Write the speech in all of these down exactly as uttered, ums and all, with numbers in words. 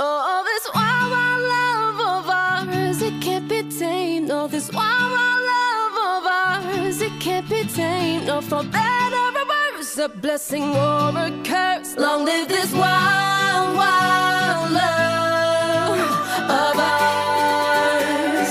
Oh, this wild, wild love of ours, it can't be tamed. No, this wild, wild love of ours, it can't be tamed. No, for better or worse, a blessing or a curse. Long live this wild, wild love of ours.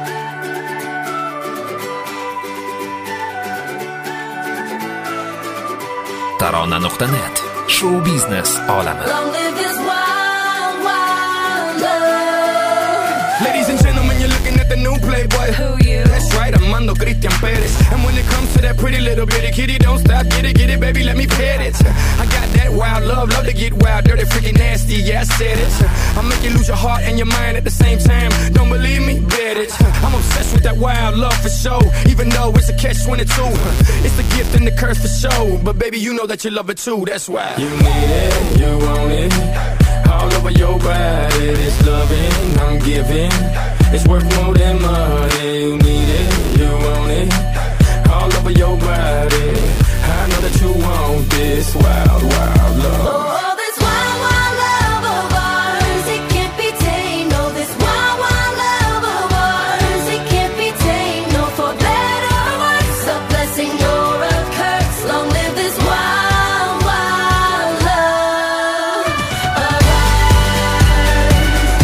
ترانه نقطه نت شو بیزنس عالمه. Long live this wild, wild love. Ladies and gentlemen, you're looking at the new Playboy. Who you? That's right, Armando Christian Perez. And when it comes to that pretty little bitty kitty, don't stop, get it, get it, baby, let me pet it. I got that wild love, love to get wild, dirty, freaky, nasty, yeah, I said it. I'll make you lose your heart and your mind at the same time. Don't believe me? Bet it. I'm obsessed with that wild love for sure, even though it's a catch twenty-two. It's the gift and the curse for sure, but baby, you know that you love it too, that's why. You need it, you want it, all over your body, this loving I'm giving. It's worth more than money. You need it, you want it, all over your body. I know that you want this wild, wild love. Oh, this wild, wild love of ours, it can't be tamed. No, this wild, wild love of ours, it can't be tamed. No, for better or worse, a blessing or a curse. Long live this wild, wild love of ours.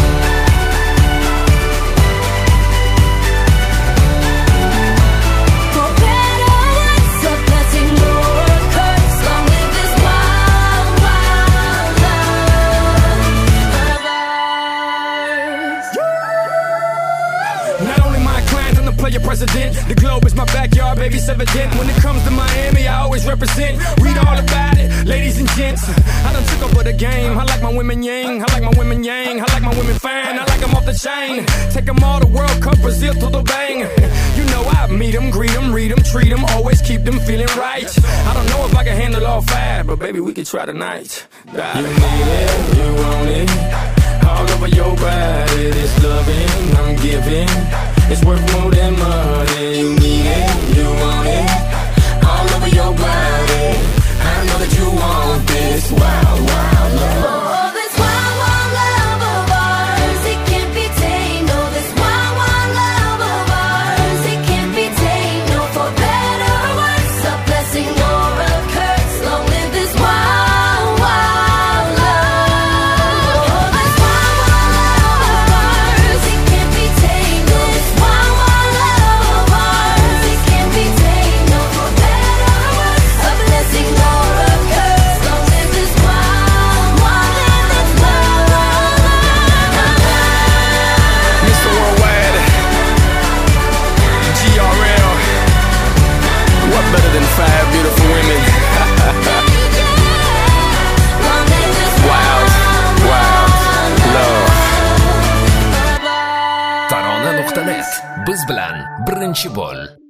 For better or worse, a blessing or a curse. Long live this wild, wild love of ours. Not only my clients, I'm the player president. The globe is my backyard, baby, it's evident. When it comes to Miami, I always represent. Read all about it, ladies and gents. I done took over the game. I like my women yang, I like my women yang, I like my women fine, I like them off the chain. Take them all to World Cup, Brazil to the bang. You know I meet them, greet them, read them, treat them, always keep them feeling right. I don't know if I can handle all five, but baby, we can try tonight. You need it, you want it, all over your body, this loving I'm giving. It's worth more than money. You need it, you want it, all over your body. I know that you want this wild, wild love. Oh, this wild, wild love of ours, it can't be tamed. No, this wild, wild love of ours, it can't be tamed. No, for better or worse, a blessing or a curse. Long live this wild, wild love. Oh, this wild, wild love of ours, it can't be tamed. No, this wild, wild love of ours, it can't be tamed. No, for better or worse, a blessing or a curse. Long live this wild, wild, this wild, wild love. Mister Worldwide, G R L. What better than five beautiful women? Long live this Wild, wild love. ترانه نقطه نت biz bilan birinchi bo'l.